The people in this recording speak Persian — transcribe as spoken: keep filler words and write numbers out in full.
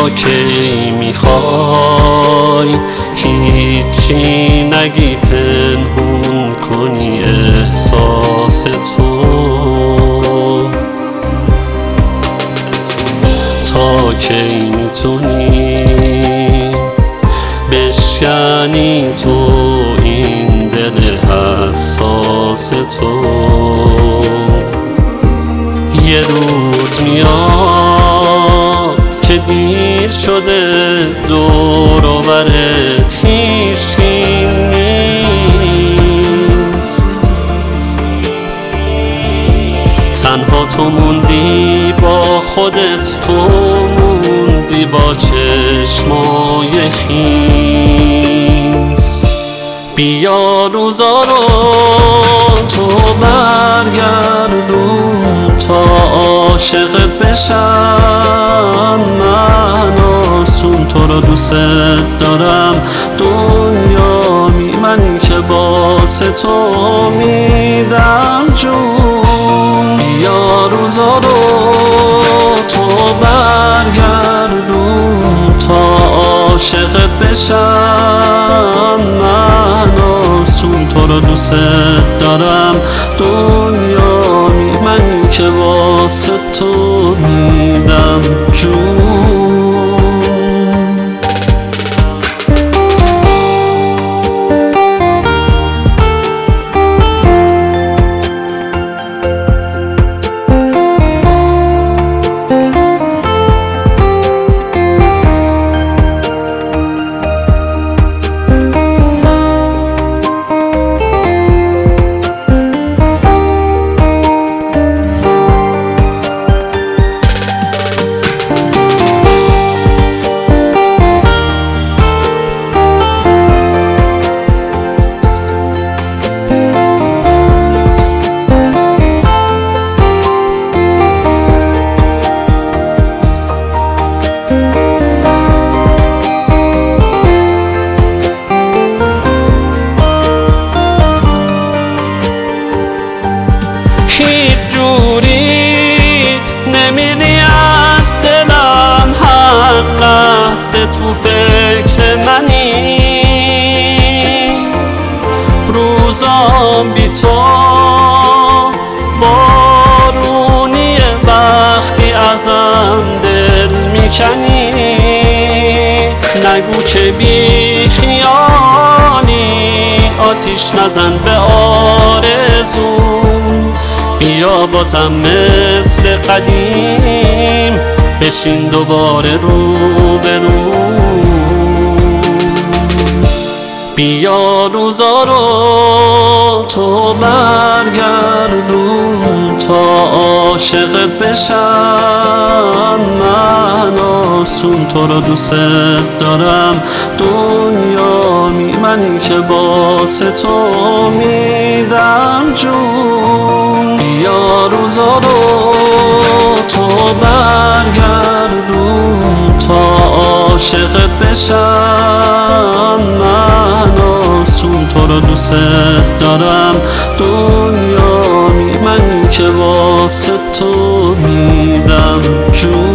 تا کی میخوای هیچی نگی پنهون کنی احساس تو؟ تا کی میتونی بشکنی تو این دل حساس تو؟ یه روز میاد که دیر شده دور و برت هیچکی نیست، تنها تو موندی با خودت، تو موندی با چشمای خیس. بیا روزا رو تو برگردون تا عاشقت بشم، من آسون تو رو دوست دارم دنیامی، منی که واسه تو میدم جون. بیا روزا رو تو برگردون تا عاشقت بشم، من آسون تو رو دوست دارم دنیامی، منی که واسه تو میدم جون. نمیری از دلم، هر لحظه تو فکر منی، روزام بی تو بارونیه وقتی ازم دل میکنی. نگو که بی خیالی آتیش نزن به آرزوم، بیا بازم مثل قدیم بشین دوباره رو به رو. بیا روزا رو تو برگردون تا عاشقت بشم، من آسون تو رو دوست دارم دنیامی، منی که واسه تو میدم جون. بیا روزا رو تو برگردون تا عاشقت بشم، من آسون تو رو دوست دارم دنیامی، منی که واسه تو میدم جون.